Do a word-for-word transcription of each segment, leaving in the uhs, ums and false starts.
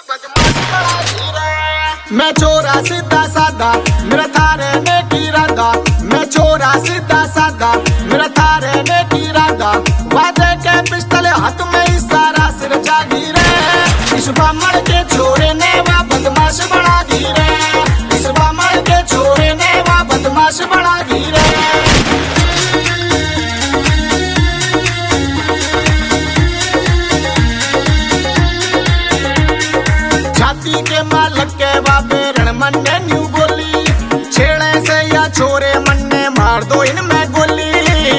मैं चोरा सीधा साधा मेरा था रहने की इरादा, मैं चोरा सीधा साधा मेरा था रहने की इरादा। वादे के पिस्टल हाथ में इशारा सिर जागीरे, इस बामण के छोरे ने वा बदमाश बड़ा गिरे, इस बामण के छोरे ने वा बदमाश बड़ा गिरे। छाती के मालक के बाबे रण मन ने न्यू बोली, छेड़े से या छोरे मन ने मार दो इनमें गोली।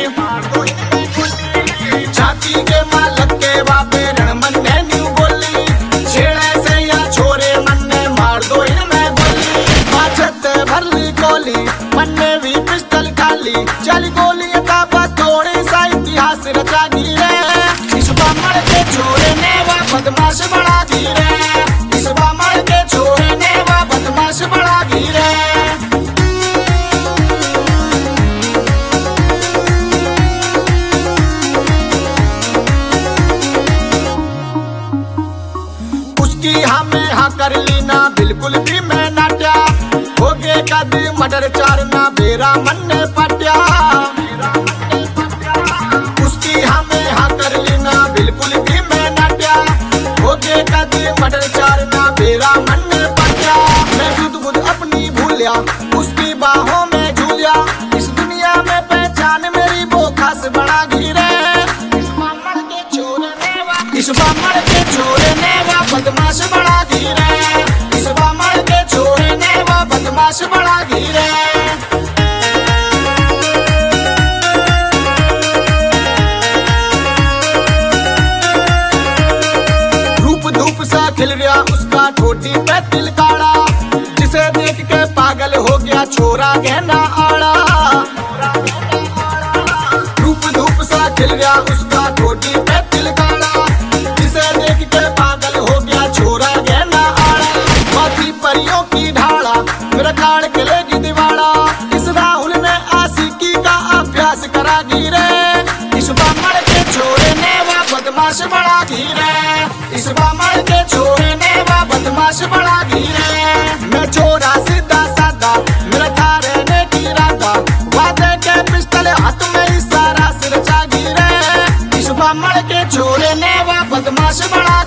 छाती के मालक के बाबे रण मन ने न्यू बोली, छेड़े से या छोरे मन ने मार दो इनमें गोली। बाछत भरली गोली मन ने भी पिस्टल खाली, चल गोली का थोड़ी सा इतिहास रचा गिरे, इस बामण के छोरे ने वह बदमाश बड़ा गिरे, इस बामण के छोरे ने वह बदमाश बड़ा गिरे। उसकी हमें हाँ कर ली ना बिल्कुल भी मैं नाट्या, हो गए कद मडर चारना बेरा मन ने पट्या। उसकी हमें हाँ कर ली ना बिल्कुल भी मैं नाट्या, हो गए कद मडर चारना बेरा मन ने पट्या। मैं सुध बुध अपनी भूलिया उसकी बाहों में झूलिया, इस दुनिया में पहचान मेरी वो खास बड़ा गिरे, इस बामण के छोरे ने वा इस बामण के छोरे ने वा बदमाश बड़ा गिरे, इस बामण के छोरे ने वा बदमाश बड़ा गिरे। रूप धूप सा खिल गया उसका ठोटी पे तिल काड़ा, जिसे देख के पागल हो गया छोरा गहना आड़ा। रूप धूप सा खिल गया उसका ठोटी पे तिल काड़ा, जिसे देख के पागल हो गया छोरा गहना आड़ा। माथी परियों की ढाला मेरा काड़ के लेगी दिवाड़ा, इस राहुल ने आशिकी का अभ्यास करा गिरे, इस बामण के छोरे ने वह बदमाश बड़ा गिरे, इस बामण के छोरे ने वह बदमाश बड़ा गिरे। मैं चोरा सीधा साधा मेरा था रहने की इरादा, वादे के पिस्टल हाथ में इशारा सिर चा गिरे, इस बामण के छोरे ने वह बदमाश बड़ा